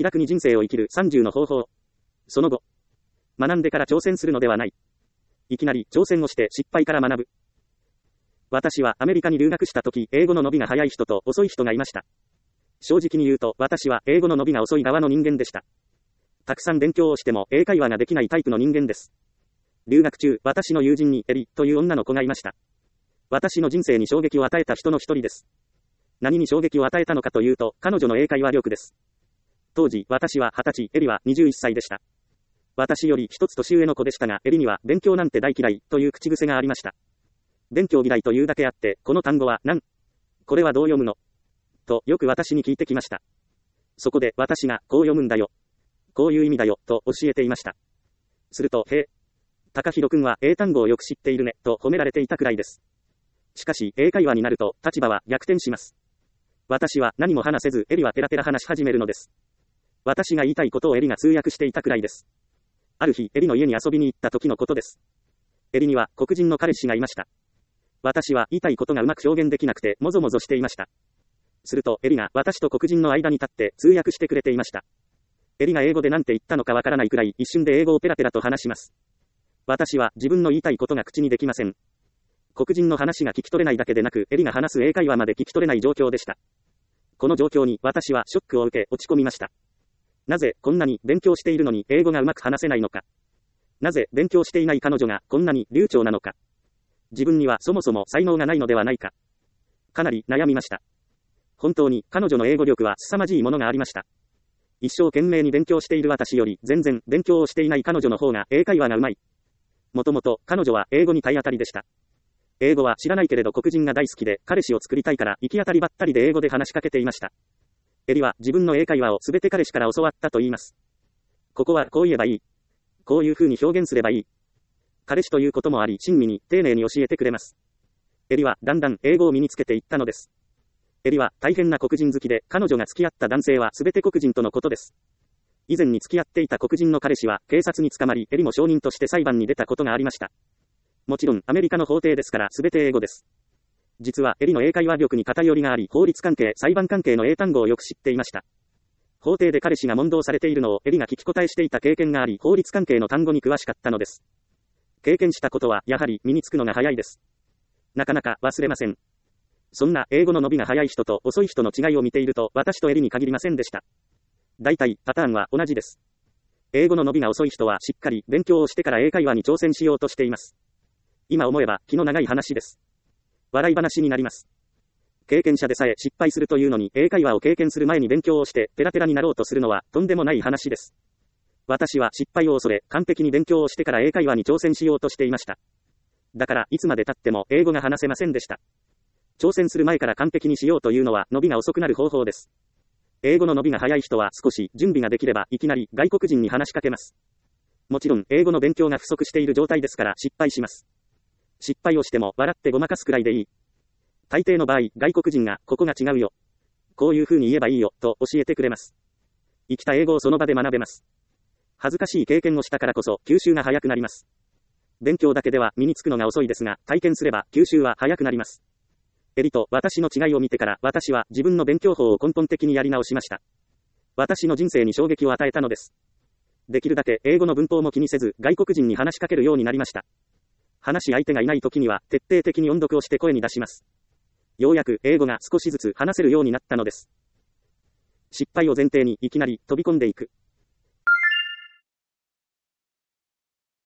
気楽に人生を生きる30の方法。その後、学んでから挑戦するのではない。いきなり挑戦をして失敗から学ぶ。私はアメリカに留学した時、英語の伸びが早い人と遅い人がいました。正直に言うと、私は英語の伸びが遅い側の人間でした。たくさん勉強をしても英会話ができないタイプの人間です。留学中、私の友人にエリという女の子がいました。私の人生に衝撃を与えた人の一人です。何に衝撃を与えたのかというと、彼女の英会話力です。当時、私は20歳、エリは21歳でした。私より一つ年上の子でしたが、エリには勉強なんて大嫌いという口癖がありました。勉強嫌いというだけあって、この単語は何？これはどう読むの？とよく私に聞いてきました。そこで私がこう読むんだよ。こういう意味だよと教えていました。すると、へえ、高弘くんは英単語をよく知っているねと褒められていたくらいです。しかし、英会話になると立場は逆転します。私は何も話せず、エリはペラペラ話し始めるのです。私が言いたいことをエリが通訳していたくらいです。ある日、エリの家に遊びに行った時のことです。エリには黒人の彼氏がいました。私は言いたいことがうまく表現できなくて、もぞもぞしていました。すると、エリが私と黒人の間に立って通訳してくれていました。エリが英語で何て言ったのかわからないくらい、一瞬で英語をペラペラと話します。私は自分の言いたいことが口にできません。黒人の話が聞き取れないだけでなく、エリが話す英会話まで聞き取れない状況でした。この状況に私はショックを受け落ち込みました。なぜこんなに勉強しているのに英語がうまく話せないのか。なぜ勉強していない彼女がこんなに流暢なのか。自分にはそもそも才能がないのではないか。かなり悩みました。本当に彼女の英語力は凄まじいものがありました。一生懸命に勉強している私より全然勉強をしていない彼女の方が英会話がうまい。もともと彼女は英語に体当たりでした。英語は知らないけれど黒人が大好きで彼氏を作りたいから行き当たりばったりで英語で話しかけていました。エリは自分の英会話をすべて彼氏から教わったと言います。ここはこう言えばいい。こういう風に表現すればいい。彼氏ということもあり親身に丁寧に教えてくれます。エリはだんだん英語を身につけていったのです。エリは大変な黒人好きで、彼女が付き合った男性はすべて黒人とのことです。以前に付き合っていた黒人の彼氏は警察に捕まり、エリも証人として裁判に出たことがありました。もちろんアメリカの法廷ですからすべて英語です。実はエリの英会話力に偏りがあり、法律関係、裁判関係の英単語をよく知っていました。法廷で彼氏が問答されているのをエリが聞き答えしていた経験があり、法律関係の単語に詳しかったのです。経験したことはやはり身につくのが早いです。なかなか忘れません。そんな英語の伸びが早い人と遅い人の違いを見ていると、私とエリに限りませんでした。大体、パターンは同じです。英語の伸びが遅い人はしっかり勉強をしてから英会話に挑戦しようとしています。今思えば気の長い話です。笑い話になります。経験者でさえ失敗するというのに、英会話を経験する前に勉強をしてペラペラになろうとするのはとんでもない話です。私は失敗を恐れ、完璧に勉強をしてから英会話に挑戦しようとしていました。だから、いつまで経っても英語が話せませんでした。挑戦する前から完璧にしようというのは伸びが遅くなる方法です。英語の伸びが早い人は少し準備ができればいきなり外国人に話しかけます。もちろん英語の勉強が不足している状態ですから失敗します。失敗をしても笑ってごまかすくらいでいい。大抵の場合、外国人がここが違うよ。こういう風に言えばいいよと教えてくれます。生きた英語をその場で学べます。恥ずかしい経験をしたからこそ吸収が早くなります。勉強だけでは身につくのが遅いですが、体験すれば吸収は早くなります。エリと私の違いを見てから私は自分の勉強法を根本的にやり直しました。私の人生に衝撃を与えたのです。できるだけ英語の文法も気にせず外国人に話しかけるようになりました。話し相手がいない時には徹底的に音読をして声に出します。ようやく英語が少しずつ話せるようになったのです。失敗を前提にいきなり飛び込んでいく。